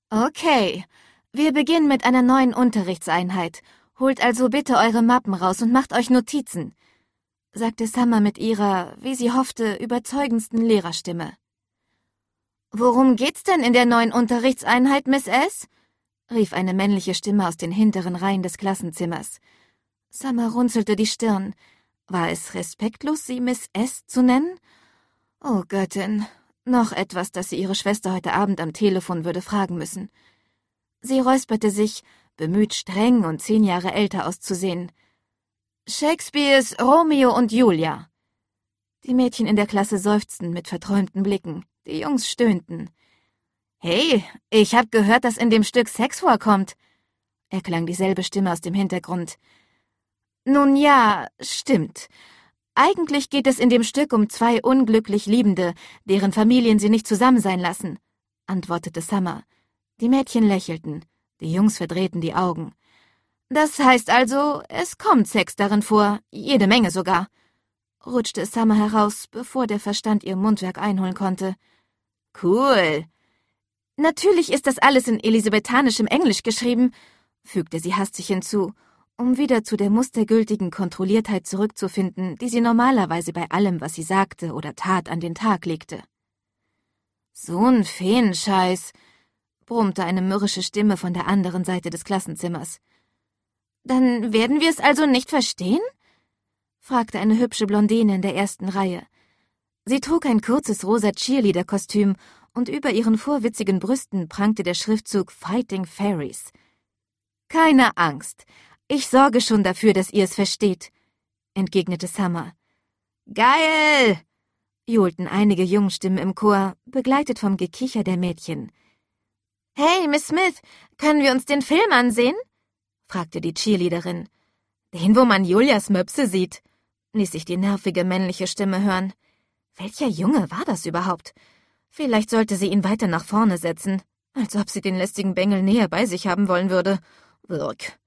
Okay, wir beginnen mit einer neuen Unterrichtseinheit. Holt also bitte eure Mappen raus und macht euch Notizen, sagte Summer mit ihrer, wie sie hoffte, überzeugendsten Lehrerstimme. »Worum geht's denn in der neuen Unterrichtseinheit, Miss S?« rief eine männliche Stimme aus den hinteren Reihen des Klassenzimmers. Summer runzelte die Stirn. War es respektlos, sie Miss S zu nennen? Oh Göttin, noch etwas, das sie ihre Schwester heute Abend am Telefon würde fragen müssen. Sie räusperte sich, bemüht, streng und 10 Jahre älter auszusehen. »Shakespeares Romeo und Julia.« Die Mädchen in der Klasse seufzten mit verträumten Blicken. Die Jungs stöhnten. »Hey, ich hab gehört, dass in dem Stück Sex vorkommt«, erklang dieselbe Stimme aus dem Hintergrund. »Nun ja, stimmt. Eigentlich geht es in dem Stück um 2 unglücklich Liebende, deren Familien sie nicht zusammen sein lassen«, antwortete Summer. Die Mädchen lächelten, die Jungs verdrehten die Augen. »Das heißt also, es kommt Sex darin vor, jede Menge sogar«, rutschte Summer heraus, bevor der Verstand ihr Mundwerk einholen konnte. »Cool. Natürlich ist das alles in elisabethanischem Englisch geschrieben«, fügte sie hastig hinzu, um wieder zu der mustergültigen Kontrolliertheit zurückzufinden, die sie normalerweise bei allem, was sie sagte oder tat, an den Tag legte. »So ein Feenscheiß«, brummte eine mürrische Stimme von der anderen Seite des Klassenzimmers. »Dann werden wir es also nicht verstehen?« fragte eine hübsche Blondine in der ersten Reihe. Sie trug ein kurzes rosa Cheerleader-Kostüm und über ihren vorwitzigen Brüsten prangte der Schriftzug »Fighting Fairies«. »Keine Angst, ich sorge schon dafür, dass ihr es versteht«, entgegnete Summer. »Geil!« johlten einige Jungstimmen im Chor, begleitet vom Gekicher der Mädchen. »Hey, Miss Smith, können wir uns den Film ansehen?« fragte die Cheerleaderin. »Den, wo man Julias Möpse sieht«, ließ sich die nervige männliche Stimme hören. Welcher Junge war das überhaupt? Vielleicht sollte sie ihn weiter nach vorne setzen, als ob sie den lästigen Bengel näher bei sich haben wollen würde. Wirk.